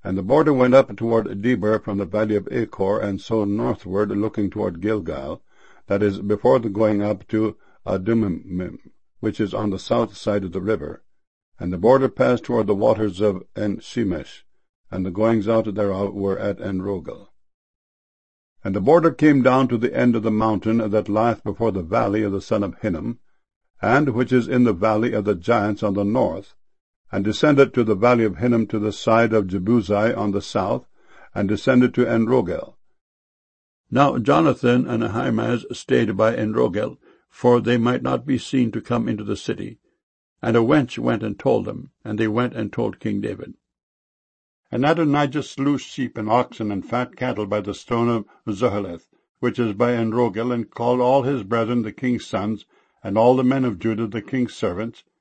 And the border went up toward Debir from the valley of Achor, and so northward, looking toward Gilgal, that is, before the going up to Adumim, which is on the south side of the river. And the border passed toward the waters of En-shemesh, and the goings out thereof were at En-rogel. And the border came down to the end of the mountain that lieth before the valley of the son of Hinnom, and which is in the valley of the giants on the north, and descended to the valley of Hinnom to the side of Jebusai on the south, and descended to En-rogel. Now Jonathan and Ahimaaz stayed by En-rogel, for they might not be seen to come into the city. And a wench went and told them, and they went and told King David. And Adonijah slew sheep and oxen and fat cattle by the stone of Zoheleth, which is by En-rogel, and called all his brethren the king's sons, and all the men of Judah the king's servants,